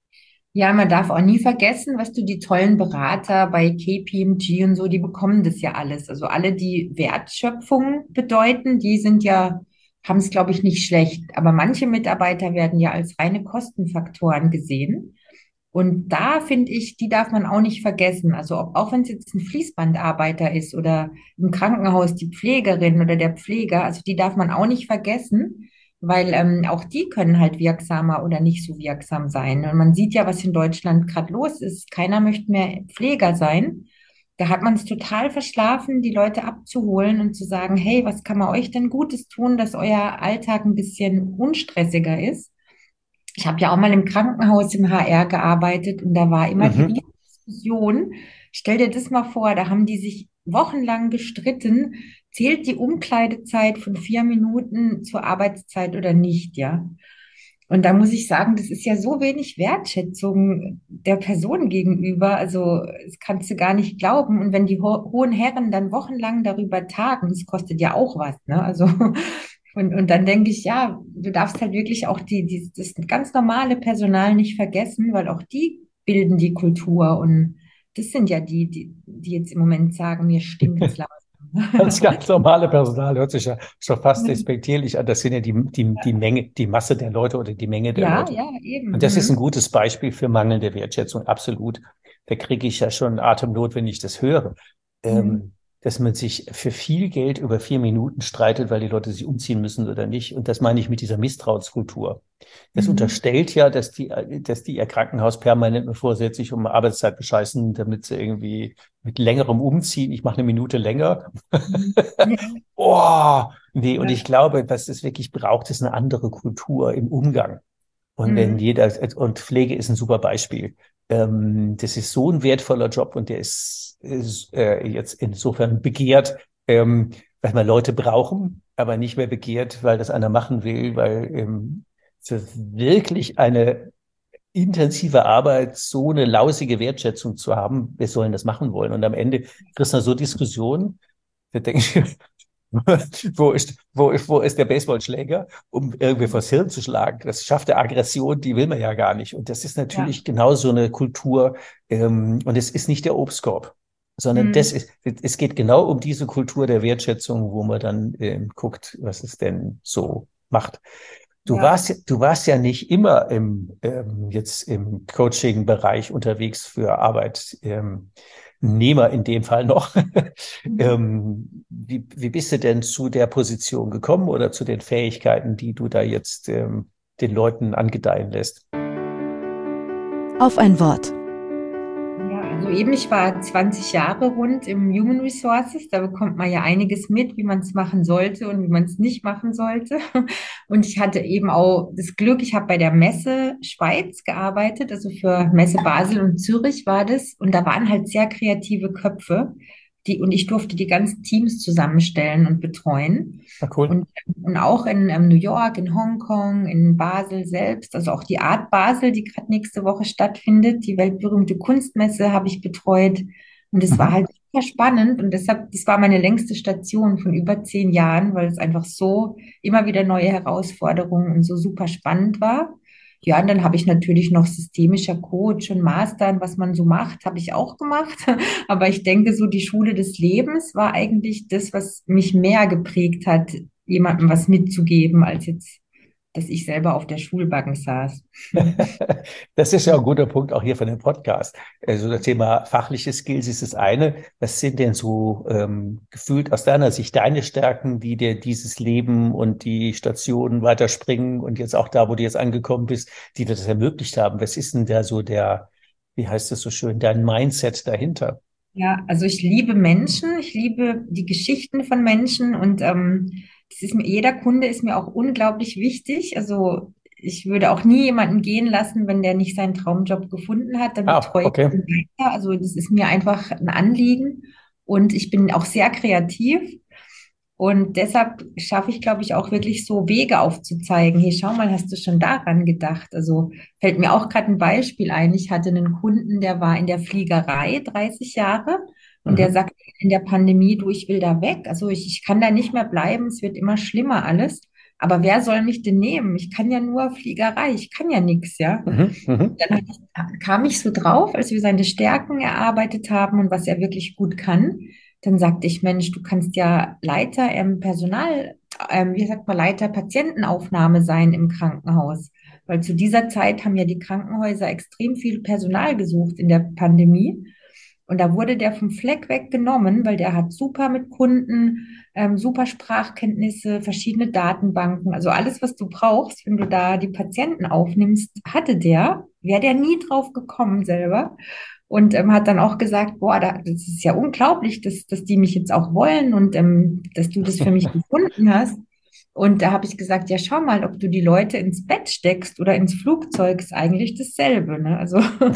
Ja, man darf auch nie vergessen, was du, die tollen Berater bei KPMG und so, die bekommen das ja alles. Also alle, die Wertschöpfung bedeuten, die sind ja, haben es, glaube ich, nicht schlecht. Aber manche Mitarbeiter werden ja als reine Kostenfaktoren gesehen. Und da finde ich, die darf man auch nicht vergessen. Also auch wenn es jetzt ein Fließbandarbeiter ist oder im Krankenhaus die Pflegerin oder der Pfleger, also die darf man auch nicht vergessen, weil auch die können halt wirksamer oder nicht so wirksam sein. Und man sieht ja, was in Deutschland gerade los ist. Keiner möchte mehr Pfleger sein. Da hat man es total verschlafen, die Leute abzuholen und zu sagen, hey, was kann man euch denn Gutes tun, dass euer Alltag ein bisschen unstressiger ist? Ich habe ja auch mal im Krankenhaus im HR gearbeitet und da war immer Mhm. die Diskussion. Stell dir das mal vor, da haben die sich wochenlang gestritten, zählt die Umkleidezeit von 4 Minuten zur Arbeitszeit oder nicht, ja? Und da muss ich sagen, das ist ja so wenig Wertschätzung der Person gegenüber. Also, das kannst du gar nicht glauben. Und wenn die hohen Herren dann wochenlang darüber tagen, das kostet ja auch was, ne? Also, und dann denke ich, ja, du darfst halt wirklich auch das ganz normale Personal nicht vergessen, weil auch die bilden die Kultur. Und das sind ja die jetzt im Moment sagen, mir stinkt's langsam. Das ganz normale Personal hört sich ja schon fast despektierlich an. Das sind ja die Menge, die Masse der Leute oder die Menge der Ja, Leute. ja, eben. Und das ist ein Mhm. gutes Beispiel für mangelnde Wertschätzung, absolut. Da kriege ich ja schon Atemnot, wenn ich das höre. Mhm. Dass man sich für viel Geld über 4 Minuten streitet, weil die Leute sich umziehen müssen oder nicht. Und das meine ich mit dieser Misstrauenskultur. Das Mhm. unterstellt ja, dass die ihr Krankenhaus permanent nur vorsätzlich um Arbeitszeit bescheißen, damit sie irgendwie mit längerem Umziehen, ich mache eine Minute länger. Mhm. Ja, Oh, nee, und ich ja. glaube, was es wirklich braucht, ist eine andere Kultur im Umgang. Und wenn Mhm. jeder, und Pflege ist ein super Beispiel. Das ist so ein wertvoller Job und der ist jetzt insofern begehrt, weil man Leute brauchen, aber nicht mehr begehrt, weil das einer machen will, weil für wirklich eine intensive Arbeit so eine lausige Wertschätzung zu haben, wir sollen das machen wollen. Und am Ende kriegst du so Diskussionen, da denke ich, wo ist der Baseballschläger, um irgendwie vors Hirn zu schlagen? Das schafft der Aggression, die will man ja gar nicht. Und das ist Ja. natürlich genau so eine Kultur. Und es ist nicht der Obstkorb, sondern Mhm. es geht genau um diese Kultur der Wertschätzung, wo man dann guckt, was es denn so macht. Ja. Du warst ja nicht immer jetzt im Coaching-Bereich unterwegs für Arbeitnehmer in dem Fall noch. Mhm. Wie bist du denn zu der Position gekommen oder zu den Fähigkeiten, die du da jetzt den Leuten angedeihen lässt? Auf ein Wort. Ja, also eben, ich war 20 Jahre rund im Human Resources. Da bekommt man ja einiges mit, wie man es machen sollte und wie man es nicht machen sollte. Und ich hatte eben auch das Glück, ich habe bei der Messe Schweiz gearbeitet, also für Messe Basel und Zürich war das. Und da waren halt sehr kreative Köpfe, und ich durfte die ganzen Teams zusammenstellen und betreuen. Na cool. Und auch in New York, in Hongkong, in Basel selbst, also auch die Art Basel, die gerade nächste Woche stattfindet, die weltberühmte Kunstmesse habe ich betreut. Und es war Mhm. halt super spannend und deshalb, das war meine längste Station von über 10 Jahren, weil es einfach so immer wieder neue Herausforderungen und so super spannend war. Ja, und dann habe ich natürlich noch systemischer Coach und Master und was man so macht, habe ich auch gemacht. Aber ich denke, so die Schule des Lebens war eigentlich das, was mich mehr geprägt hat, jemandem was mitzugeben, als jetzt, dass ich selber auf der Schulbank saß. Das ist ja ein guter Punkt auch hier von dem Podcast. Also das Thema fachliche Skills ist das eine. Was sind denn so gefühlt aus deiner Sicht deine Stärken, die dir dieses Leben und die Stationen weiterspringen und jetzt auch da, wo du jetzt angekommen bist, die dir das ermöglicht haben? Was ist denn da so wie heißt das so schön, dein Mindset dahinter? Ja, also ich liebe Menschen, ich liebe die Geschichten von Menschen und jeder Kunde ist mir auch unglaublich wichtig. Also ich würde auch nie jemanden gehen lassen, wenn der nicht seinen Traumjob gefunden hat, dann Ah, betreue ich okay. ihn weiter. Also das ist mir einfach ein Anliegen und ich bin auch sehr kreativ. Und deshalb schaffe ich, glaube ich, auch wirklich so Wege aufzuzeigen. Hey, schau mal, hast du schon daran gedacht? Also fällt mir auch gerade ein Beispiel ein. Ich hatte einen Kunden, der war in der Fliegerei 30 Jahre und der Mhm. sagt in der Pandemie, du, ich will da weg. Also ich kann da nicht mehr bleiben. Es wird immer schlimmer alles. Aber wer soll mich denn nehmen? Ich kann ja nur Fliegerei. Ich kann ja nichts, ja. Mhm. Mhm. Kam ich so drauf, als wir seine Stärken erarbeitet haben und was er wirklich gut kann. Dann sagte ich, Mensch, du kannst ja Leiter im Personal, wie sagt man, Leiter Patientenaufnahme sein im Krankenhaus. Weil zu dieser Zeit haben ja die Krankenhäuser extrem viel Personal gesucht in der Pandemie. Und da wurde der vom Fleck weg genommen, weil der hat super mit Kunden, super Sprachkenntnisse, verschiedene Datenbanken, also alles, was du brauchst, wenn du da die Patienten aufnimmst, hatte der, wäre der nie drauf gekommen selber. Und hat dann auch gesagt, boah, das ist ja unglaublich, dass die mich jetzt auch wollen und dass du das für mich gefunden hast. Und da habe ich gesagt, ja, schau mal, ob du die Leute ins Bett steckst oder ins Flugzeug, ist eigentlich dasselbe, ne? Also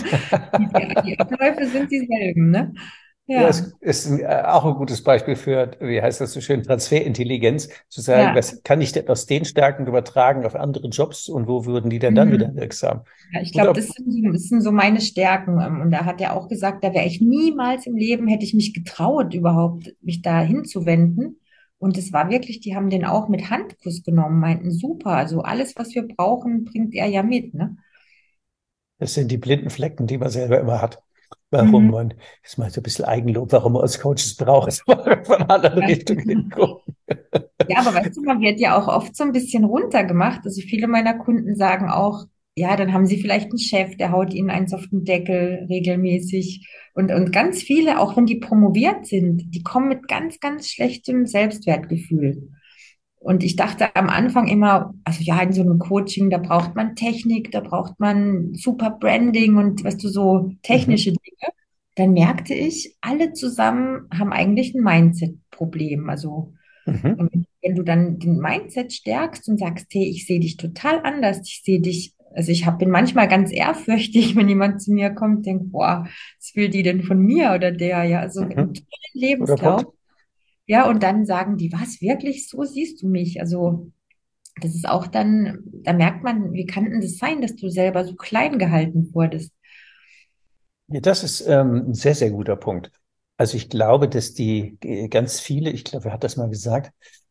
die Abläufe sind dieselben, ne? Ja, Ja, es ist auch ein gutes Beispiel für, wie heißt das so schön, Transferintelligenz, zu sagen, ja. was kann ich denn aus den Stärken übertragen auf andere Jobs und wo würden die denn dann wieder Mhm. wirksam? Ja, ich glaube, Guter, das sind so meine Stärken. Und da hat er auch gesagt, da wäre ich niemals im Leben, hätte ich mich getraut, überhaupt mich da hinzuwenden. Und es war wirklich, die haben den auch mit Handkuss genommen, meinten, super, also alles, was wir brauchen, bringt er ja mit, ne? das sind die blinden Flecken, die man selber immer hat. Warum Mhm. man, ist mal so ein bisschen Eigenlob, warum man als Coaches braucht, von anderen Ja. Richtungen hingucken. Ja, aber weißt du, man wird ja auch oft so ein bisschen runtergemacht. Also viele meiner Kunden sagen auch, ja, dann haben sie vielleicht einen Chef, der haut ihnen eins auf den Deckel regelmäßig. Und ganz viele, auch wenn die promoviert sind, die kommen mit ganz, ganz schlechtem Selbstwertgefühl. Und ich dachte am Anfang immer, also ja, in so einem Coaching, da braucht man Technik, da braucht man super Branding und weißt du, so Mhm. technische Dinge. Dann merkte ich, alle zusammen haben eigentlich ein Mindset-Problem. Also Mhm. und wenn du dann den Mindset stärkst und sagst, hey, ich sehe dich total anders, ich sehe dich, also bin manchmal ganz ehrfürchtig, wenn jemand zu mir kommt, denkt, boah, was will die denn von mir oder der, ja, also einen Mhm. tollen Guter Lebenslauf. Punkt. Ja, und dann sagen die, was, wirklich, so siehst du mich? Also, das ist auch dann, da merkt man, wie kann denn das sein, dass du selber so klein gehalten wurdest? Ja, das ist ein sehr, sehr guter Punkt. Also ich glaube, dass die ganz viele, ich glaube, wer hat das mal gesagt?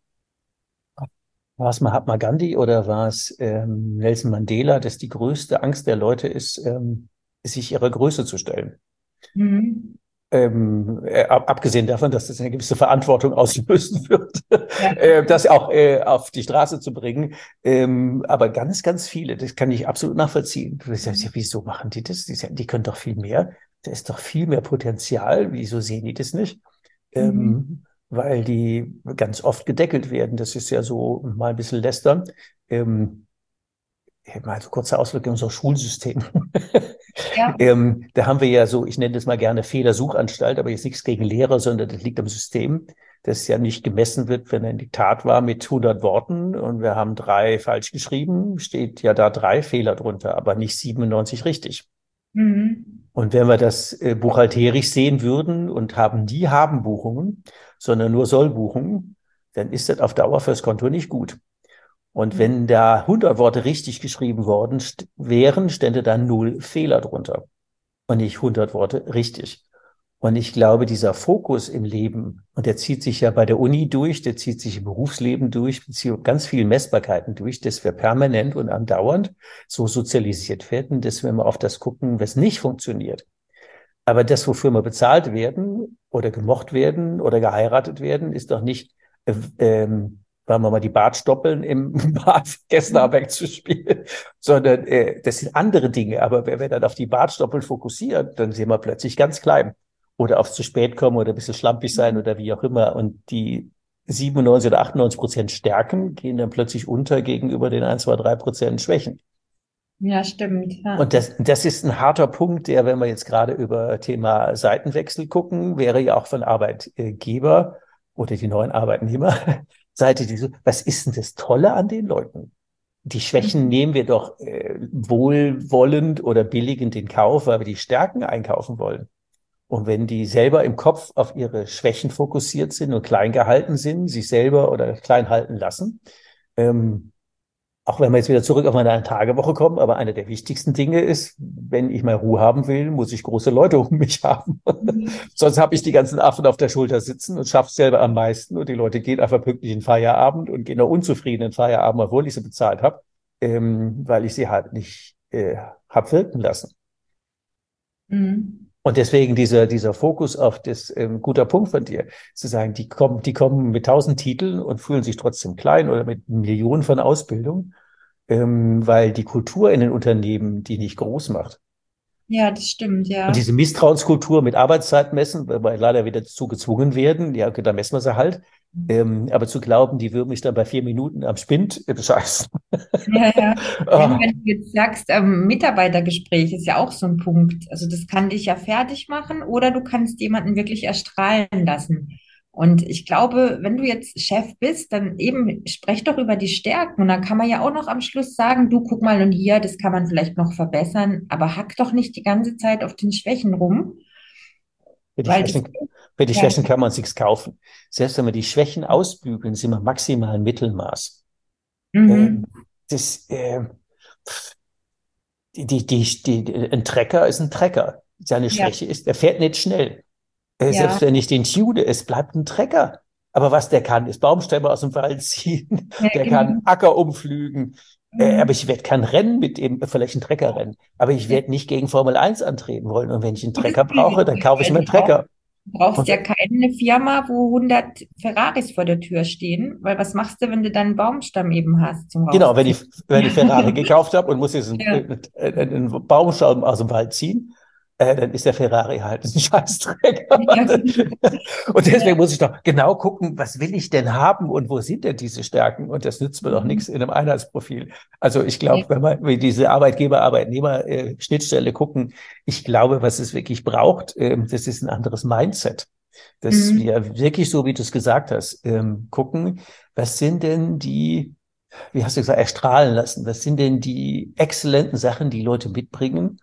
War es Mahatma Gandhi oder war es Nelson Mandela, dass die größte Angst der Leute ist, sich ihrer Größe zu stellen? Mhm. Abgesehen davon, dass das eine gewisse Verantwortung auslösen wird, Ja. das auch auf die Straße zu bringen. Aber ganz, ganz viele, das kann ich absolut nachvollziehen. Du sagst, ja, wieso machen die das? Die können doch viel mehr. Da ist doch viel mehr Potenzial. Wieso sehen die das nicht? Mhm. Weil die ganz oft gedeckelt werden. Das ist ja so mal ein bisschen lästern. Ähm, Mal so kurzer Ausflug in unser Schulsystem. Ja. Da haben wir ja so, ich nenne das mal gerne Fehlersuchanstalt, aber jetzt nichts gegen Lehrer, sondern das liegt am System, dass ja nicht gemessen wird, wenn ein Diktat war mit 100 Worten und wir haben 3 falsch geschrieben, steht ja da 3 Fehler drunter, aber nicht 97 richtig. Mhm. Und wenn wir das buchhalterisch sehen würden und haben nie Haben-Buchungen, sondern nur Soll-Buchungen, dann ist das auf Dauer fürs Konto nicht gut. Und Mhm. wenn da 100 Worte richtig geschrieben worden wären, stände da 0 Fehler drunter und nicht 100 Worte richtig. Und ich glaube, dieser Fokus im Leben, und der zieht sich ja bei der Uni durch, der zieht sich im Berufsleben durch, beziehungsweise ganz vielen Messbarkeiten durch, dass wir permanent und andauernd so sozialisiert werden, dass wir immer auf das gucken, was nicht funktioniert. Aber das, wofür wir bezahlt werden oder gemocht werden oder geheiratet werden, ist doch nicht, sagen wir mal, die Bartstoppeln im Bad vergessen haben wegzuspielen, sondern das sind andere Dinge. Aber wenn wir dann auf die Bartstoppeln fokussieren, dann sehen wir plötzlich ganz klein. Oder aufs zu spät kommen oder ein bisschen schlampig sein oder wie auch immer. Und die 97 oder 98% Stärken gehen dann plötzlich unter gegenüber den 1, 2, 3% Schwächen. Ja, stimmt. Ja. Und das ist ein harter Punkt, der, wenn wir jetzt gerade über Thema Seitenwechsel gucken, wäre ja auch von Arbeitgeber oder die neuen Arbeitnehmerseite, die so, was ist denn das Tolle an den Leuten? Die Schwächen Mhm. nehmen wir doch wohlwollend oder billigend in Kauf, weil wir die Stärken einkaufen wollen. Und wenn die selber im Kopf auf ihre Schwächen fokussiert sind und klein gehalten sind, sich selber oder klein halten lassen, auch wenn wir jetzt wieder zurück auf meine Tagewoche kommen, aber eine der wichtigsten Dinge ist, wenn ich mal Ruhe haben will, muss ich große Leute um mich haben. Sonst habe ich die ganzen Affen auf der Schulter sitzen und schaffe es selber am meisten. Und die Leute gehen einfach pünktlich in Feierabend und gehen auch unzufrieden in Feierabend, obwohl ich sie bezahlt habe, weil ich sie halt nicht habe wirken lassen. Mhm. Und deswegen dieser Fokus auf das, guter Punkt von dir, zu sagen, die kommen mit 1000 Titeln und fühlen sich trotzdem klein oder mit Millionen von Ausbildung, weil die Kultur in den Unternehmen die nicht groß macht. Ja, das stimmt, Und ja. diese Misstrauenskultur mit Arbeitszeit messen, weil wir leider wieder dazu gezwungen werden, ja, okay, da messen wir sie halt. Aber zu glauben, die würden mich dann bei 4 Minuten am Spind bescheißen. Ja, ja. Ja, und Ah, wenn du jetzt sagst, Mitarbeitergespräch ist ja auch so ein Punkt. Also das kann dich ja fertig machen oder du kannst jemanden wirklich erstrahlen lassen. Und ich glaube, wenn du jetzt Chef bist, dann eben sprech doch über die Stärken. Und dann kann man ja auch noch am Schluss sagen, du guck mal und hier, das kann man vielleicht noch verbessern, aber hack doch nicht die ganze Zeit auf den Schwächen rum, für die weil das, Schwächen, für die ja, Schwächen kann man sich's kaufen. Selbst wenn wir die Schwächen ausbügeln, sind wir maximal im Mittelmaß. mhm, Ähm, das, ein Trecker ist ein Trecker. Seine ja, Schwäche ist, er fährt nicht schnell. ja, Selbst wenn ich den tune, es bleibt ein Trecker. Aber was der kann, ist Baumstämme aus dem Wald ziehen, ja, der kann genau. Acker umflügen. Aber Mhm. ich werde kein Rennen mit dem, vielleicht ein Treckerrennen. Aber ich Ja. werde nicht gegen Formel 1 antreten wollen. Und wenn ich einen Gutes Trecker Bild, brauche, dann kaufe ich weil mir einen Trecker. du brauchst Und ja keine Firma, wo 100 Ferraris vor der Tür stehen, weil was machst du, wenn du dann einen Baumstamm eben hast zum genau, Rausziehen? wenn ich Ferrari gekauft habe und muss jetzt Ja, einen Baumstamm aus dem Wald ziehen, dann ist der Ferrari halt ein Scheißträger. ja, Und ja. deswegen muss ich doch genau gucken, was will ich denn haben und wo sind denn diese Stärken? Und das nützt mir doch nichts in einem Einheitsprofil. Also ich glaube, wenn wir diese Arbeitgeber-Arbeitnehmer-Schnittstelle gucken, ich glaube, was es wirklich braucht, das ist ein anderes Mindset. Dass Mhm. wir wirklich, so wie du es gesagt hast, gucken, was sind denn wie hast du gesagt, erstrahlen lassen? Was sind denn die exzellenten Sachen, die Leute mitbringen,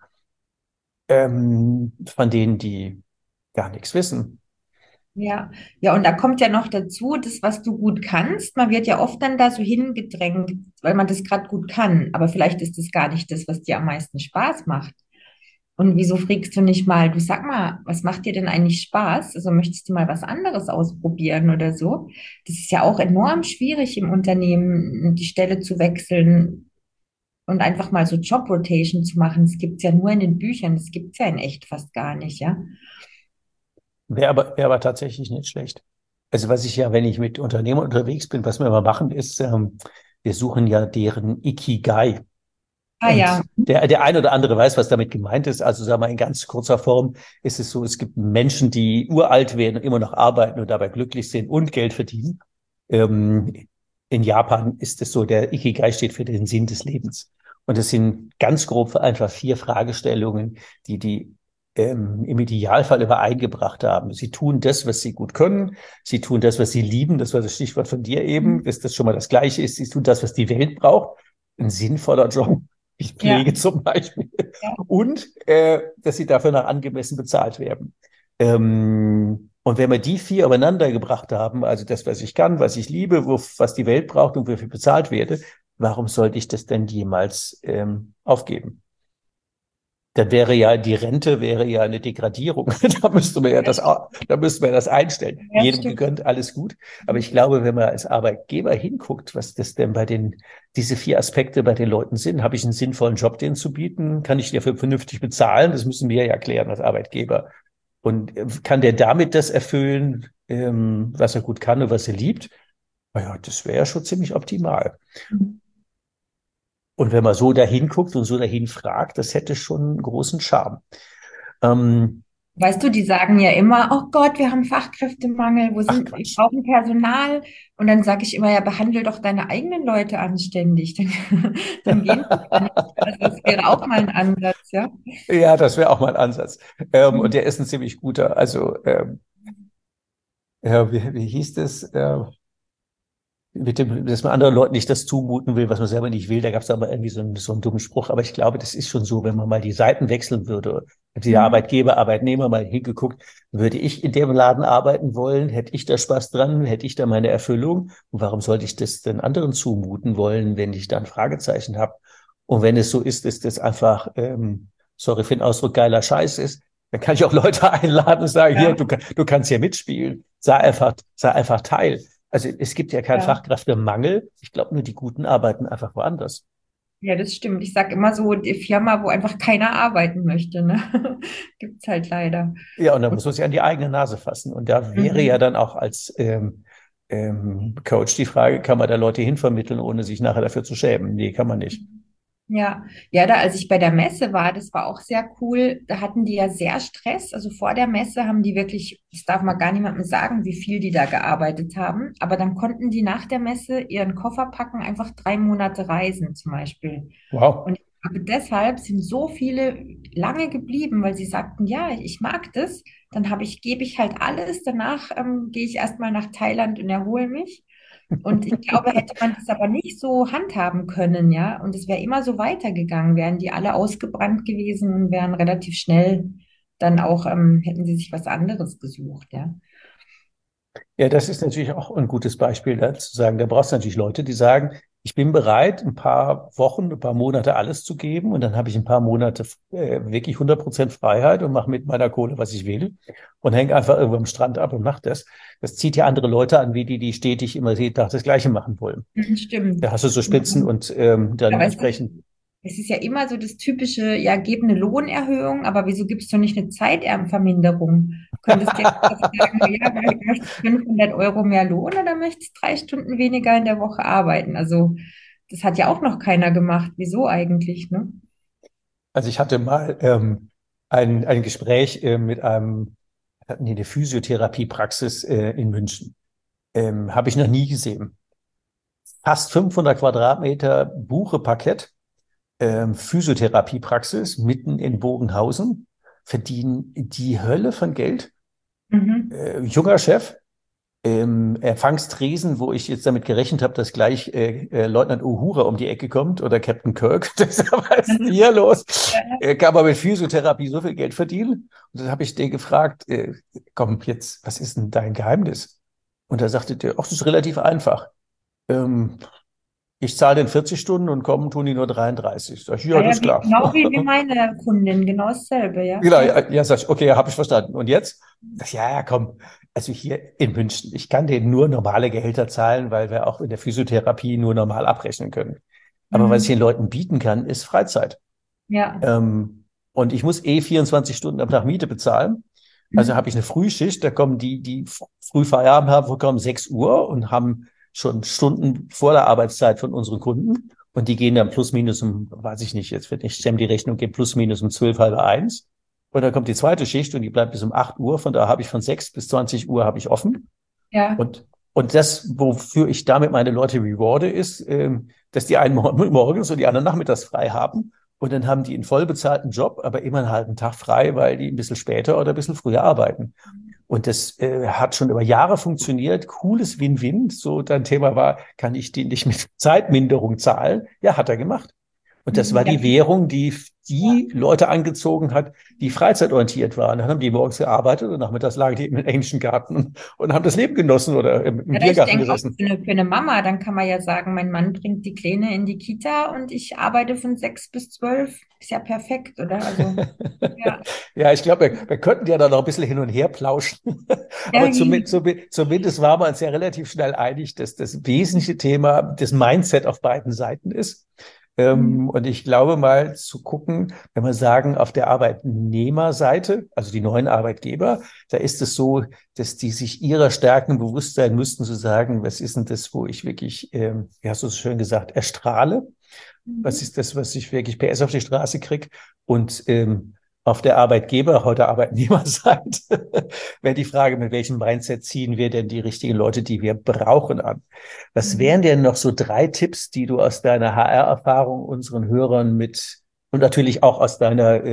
von denen die gar nichts wissen? Ja, ja, und da kommt ja noch dazu, das, was du gut kannst. Man wird ja oft dann da so hingedrängt, weil man das gerade gut kann. Aber vielleicht ist das gar nicht das, was dir am meisten Spaß macht. Und wieso fragst du nicht mal, du sag mal, was macht dir denn eigentlich Spaß? Also möchtest du mal was anderes ausprobieren oder so? Das ist ja auch enorm schwierig im Unternehmen, die Stelle zu wechseln und einfach mal so Job Rotation zu machen. Das gibt's ja nur in den Büchern, das gibt's ja in echt fast gar nicht, ja? Wäre aber tatsächlich nicht schlecht. Also was ich ja, wenn ich mit Unternehmern unterwegs bin, was wir immer machen, ist, wir suchen ja deren Ikigai. Ah ja, Und der ein oder andere weiß, was damit gemeint ist. Also sagen wir in ganz kurzer Form ist es so, es gibt Menschen, die uralt werden und immer noch arbeiten und dabei glücklich sind und Geld verdienen. In Japan ist es so, der Ikigai steht für den Sinn des Lebens. Und es sind ganz grob einfach 4 Fragestellungen, die im Idealfall übereingebracht haben. Sie tun das, was sie gut können. Sie tun das, was sie lieben. Das war das Stichwort von dir eben, dass das schon mal das Gleiche ist. Sie tun das, was die Welt braucht. Ein sinnvoller Job, wie ja, Pflege zum Beispiel. ja, Und dass sie dafür noch angemessen bezahlt werden. Und wenn wir die 4 aufeinander gebracht haben, also das, was ich kann, was ich liebe, was die Welt braucht und wofür bezahlt werde, warum sollte ich das denn jemals aufgeben? Dann wäre ja die Rente wäre ja eine Degradierung. Da müsste man das einstellen. ja, Jedem stimmt. gegönnt, alles gut. Aber ich glaube, wenn man als Arbeitgeber hinguckt, was das denn diese 4 Aspekte bei den Leuten sind, habe ich einen sinnvollen Job, denen zu bieten? Kann ich dafür vernünftig bezahlen? Das müssen wir ja klären als Arbeitgeber. Und kann der damit das erfüllen, was er gut kann und was er liebt? Naja, das wäre ja schon ziemlich optimal. Und wenn man so dahin guckt und so dahin fragt, das hätte schon einen großen Charme. Ähm, Weißt du, die sagen ja immer, oh Gott, wir haben Fachkräftemangel, ach wir Quatsch. brauchen Personal. Und dann sage ich immer, ja, behandle doch deine eigenen Leute anständig. Dann gehen die gar nicht. Also das wäre auch mal ein Ansatz, ja. Ja, das wäre auch mal ein Ansatz. Und der ist ein ziemlich guter. Also, wie hieß das? Mit dem, dass man anderen Leuten nicht das zumuten will, was man selber nicht will. Da gab es aber irgendwie so einen dummen Spruch. Aber ich glaube, das ist schon so, wenn man mal die Seiten wechseln würde Haben die Arbeitgeber, Arbeitnehmer mal hingeguckt, würde ich in dem Laden arbeiten wollen? Hätte ich da Spaß dran? Hätte ich da meine Erfüllung? Und warum sollte ich das den anderen zumuten wollen, wenn ich da ein Fragezeichen habe? Und wenn es so ist, ist das einfach, sorry für den Ausdruck, geiler Scheiß ist, dann kann ich auch Leute einladen und sagen, hier, Ja, du kannst hier mitspielen. Sei einfach Teil. Also es gibt ja keinen ja. Fachkräftemangel. Ich glaube nur, die Guten arbeiten einfach woanders. Ja, das stimmt. Ich sage immer so, die Firma, wo einfach keiner arbeiten möchte, ne? Gibt's halt leider. Ja, und da Und, muss man sich an die eigene Nase fassen. Und da wäre ja mhm. dann auch als Coach die Frage, kann man da Leute hinvermitteln, ohne sich nachher dafür zu schämen? Nee, kann man nicht. Ja, ja, da als ich bei der Messe war, das war auch sehr cool. Da hatten die ja sehr Stress. Also vor der Messe haben die wirklich, das darf man gar niemandem sagen, wie viel die da gearbeitet haben. Aber dann konnten die nach der Messe ihren Koffer packen, einfach 3 Monate reisen zum Beispiel. Wow. Und ich glaube, deshalb sind so viele lange geblieben, weil sie sagten, ja, ich mag das. Dann gebe ich halt alles. Danach gehe ich erstmal nach Thailand und erhole mich. Und ich glaube, hätte man das aber nicht so handhaben können, ja, und es wäre immer so weitergegangen, wären die alle ausgebrannt gewesen und wären relativ schnell dann auch, hätten sie sich was anderes gesucht, ja. Ja, das ist natürlich auch ein gutes Beispiel, da zu sagen, da brauchst du natürlich Leute, die sagen, ich bin bereit, ein paar Wochen, ein paar Monate alles zu geben und dann habe ich ein paar Monate wirklich 100% Freiheit und mache mit meiner Kohle, was ich will und hänge einfach irgendwo am Strand ab und mache das. Das zieht ja andere Leute an, wie die stetig immer jeden Tag das Gleiche machen wollen. Mhm, stimmt. Da hast du so Spitzen und dann Aber entsprechend. es ist ja immer so das typische, ja, gib eine Lohnerhöhung, aber wieso gibst du nicht eine Zeiterverminderung? Du könntest jetzt auch sagen, ja, möchtest 500 € mehr Lohn oder möchtest 3 Stunden weniger in der Woche arbeiten? Also, das hat ja auch noch keiner gemacht. Wieso eigentlich, ne? Also ich hatte mal ein Gespräch mit hatten die eine Physiotherapiepraxis in München. Habe ich noch nie gesehen. Fast 500 Quadratmeter Buche-Parkett, Physiotherapiepraxis mitten in Bogenhausen, verdienen die Hölle von Geld. Mhm. Junger Chef, Empfangstresen, wo ich jetzt damit gerechnet habe, dass gleich Leutnant Uhura um die Ecke kommt oder Captain Kirk. Das ist aber, was ist denn hier los? Kann man mit Physiotherapie so viel Geld verdienen? Und dann habe ich den gefragt, komm, jetzt, was ist denn dein Geheimnis? Und da sagte der, ach, das ist relativ einfach. Ähm, Ich zahle den 40 Stunden und kommen tun die nur 33. Sag ich, Ja, ja, das ja, ist klar. genau wie meine Kundin, genau dasselbe, ja. Genau, Ja. ja, ja, sag ich, okay, ja, habe ich verstanden. Und jetzt? Das, ja, ja, komm. Also hier in München, ich kann denen nur normale Gehälter zahlen, weil wir auch in der Physiotherapie nur normal abrechnen können. Aber was ich den Mhm. Leuten bieten kann, ist Freizeit. Ja. Und ich muss 24 Stunden am Tag Miete bezahlen. Also habe Mhm. ich eine Frühschicht, da kommen die früh Feierabend haben, kommen 6 Uhr und haben schon Stunden vor der Arbeitszeit von unseren Kunden. Und die gehen dann plus minus um, weiß ich nicht, jetzt wird nicht stemmen die Rechnung, geht plus minus um 12, halb eins. Und dann kommt die zweite Schicht und die bleibt bis um 8 Uhr. Von da habe ich von 6 bis 20 Uhr habe ich offen. Ja. Und das, wofür ich damit meine Leute rewarde, ist, dass die einen morgens und die anderen nachmittags frei haben. Und dann haben die einen vollbezahlten Job, aber immer einen halben Tag frei, weil die ein bisschen später oder ein bisschen früher arbeiten. Und das hat schon über Jahre funktioniert. Cooles Win-Win. So dein Thema war, kann ich den nicht mit Zeitminderung zahlen? Ja, hat er gemacht. Und das war Ja. die Währung, die die Leute angezogen hat, die freizeitorientiert waren. Dann haben die morgens gearbeitet und nachmittags lagen die im englischen Garten und haben das Leben genossen oder im Ja, ich Biergarten denke auch gesessen. für eine Mama, dann kann man ja sagen, mein Mann bringt die Kleine in die Kita und ich arbeite von 6 bis 12. Ist ja perfekt, oder? Also, ja. Ja, ich glaube, wir könnten ja da noch ein bisschen hin und her plauschen. Ja, Aber zumindest war man uns ja relativ schnell einig, dass das wesentliche Thema das Mindset auf beiden Seiten ist. Und ich glaube mal zu gucken, wenn wir sagen, auf der Arbeitnehmerseite, also die neuen Arbeitgeber, da ist es so, dass die sich ihrer Stärken bewusst sein müssten, zu sagen, was ist denn das, wo ich wirklich, wie hast du es schön gesagt, erstrahle? Was ist das, was ich wirklich PS auf die Straße kriege? Und auf der Arbeitgeber, heute Arbeitnehmerseite, wäre die Frage, mit welchem Mindset ziehen wir denn die richtigen Leute, die wir brauchen, an? Was wären denn noch so 3 Tipps, die du aus deiner HR-Erfahrung unseren Hörern mit und natürlich auch aus deiner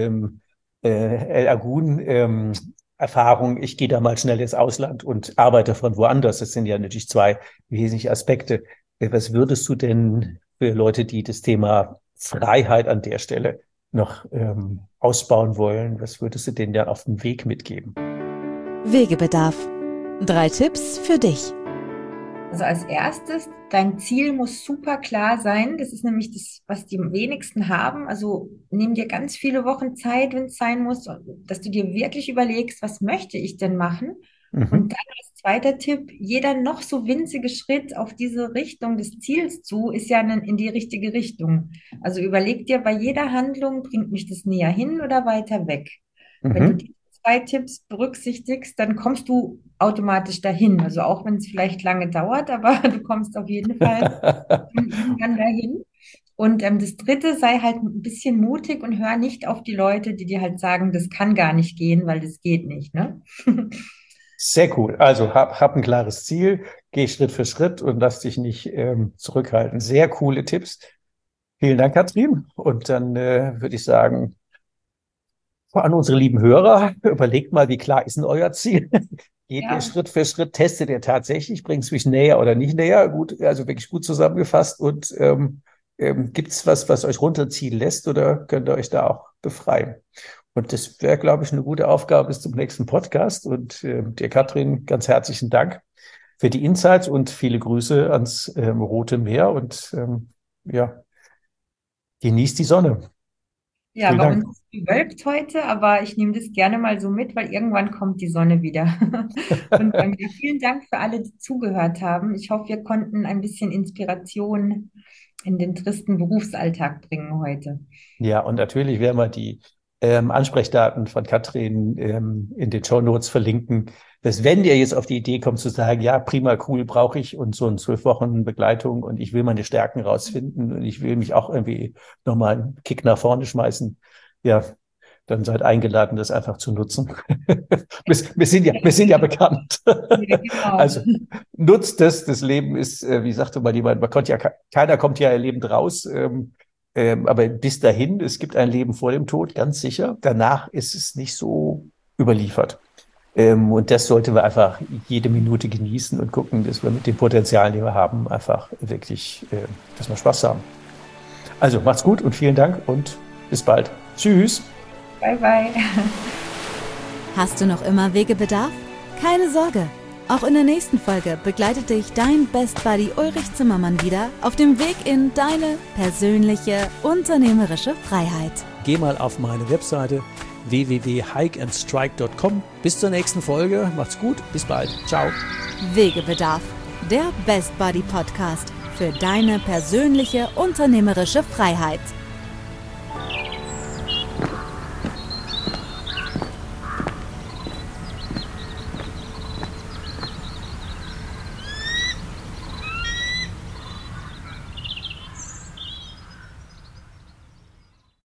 El Agun Erfahrung, ich gehe da mal schnell ins Ausland und arbeite von woanders. Das sind ja natürlich 2 wesentliche Aspekte. Was würdest du denn für Leute, die das Thema Freiheit an der Stelle noch ausbauen wollen? Was würdest du denen dann auf den Weg mitgeben? Wegebedarf. 3 Tipps für dich. Also als erstes, dein Ziel muss super klar sein. Das ist nämlich das, was die wenigsten haben. Also nimm dir ganz viele Wochen Zeit, wenn es sein muss, dass du dir wirklich überlegst, was möchte ich denn machen? Und Mhm. dann als zweiter Tipp, jeder noch so winzige Schritt auf diese Richtung des Ziels zu, ist ja in die richtige Richtung. Also überleg dir bei jeder Handlung, bringt mich das näher hin oder weiter weg? Wenn du Mhm. die 2 Tipps berücksichtigst, dann kommst du automatisch dahin. Also auch wenn es vielleicht lange dauert, aber du kommst auf jeden Fall irgendwann dahin. Und das Dritte, sei halt ein bisschen mutig und hör nicht auf die Leute, die dir halt sagen, das kann gar nicht gehen, weil das geht nicht, ne? Sehr cool. Also hab ein klares Ziel, geh Schritt für Schritt und lass dich nicht zurückhalten. Sehr coole Tipps. Vielen Dank, Katrin. Und dann würde ich sagen, an unsere lieben Hörer, überlegt mal, wie klar ist denn euer Ziel? Geht ihr Ja, Schritt für Schritt? Testet ihr tatsächlich? Bringt es mich näher oder nicht näher? Gut, also wirklich gut zusammengefasst. Und gibt es was euch runterziehen lässt oder könnt ihr euch da auch befreien? Und das wäre, glaube ich, eine gute Aufgabe bis zum nächsten Podcast. Und dir, Katrin, ganz herzlichen Dank für die Insights und viele Grüße ans Rote Meer. Und ja, genießt die Sonne. ja, Vielen bei Dank. uns ist es bewölkt heute, aber ich nehme das gerne mal so mit, weil irgendwann kommt die Sonne wieder. Und ja, vielen Dank für alle, die zugehört haben. Ich hoffe, wir konnten ein bisschen Inspiration in den tristen Berufsalltag bringen heute. Ja, und natürlich werden wir die Ansprechdaten von Katrin in den Shownotes verlinken. Dass wenn ihr jetzt auf die Idee kommt zu sagen, ja, prima, cool, brauche ich und so ein 12 Wochen Begleitung und ich will meine Stärken rausfinden und ich will mich auch irgendwie nochmal einen Kick nach vorne schmeißen, ja, dann seid eingeladen, das einfach zu nutzen. Wir sind ja bekannt. Ja, genau. Also nutzt es. Das Leben ist, wie sagte mal jemand, keiner kommt ja lebend raus. Aber bis dahin, es gibt ein Leben vor dem Tod, ganz sicher. Danach ist es nicht so überliefert. Und das sollten wir einfach jede Minute genießen und gucken, dass wir mit den Potenzialen, die wir haben, einfach wirklich, dass wir Spaß haben. Also macht's gut und vielen Dank und bis bald. Tschüss. Bye, bye. Hast du noch immer Wegebedarf? Keine Sorge. Auch in der nächsten Folge begleitet dich dein Best Buddy Ulrich Zimmermann wieder auf dem Weg in deine persönliche unternehmerische Freiheit. Geh mal auf meine Webseite www.hikeandstrike.com. Bis zur nächsten Folge. Macht's gut. Bis bald. Ciao. Wegebedarf, der Best Buddy Podcast für deine persönliche unternehmerische Freiheit.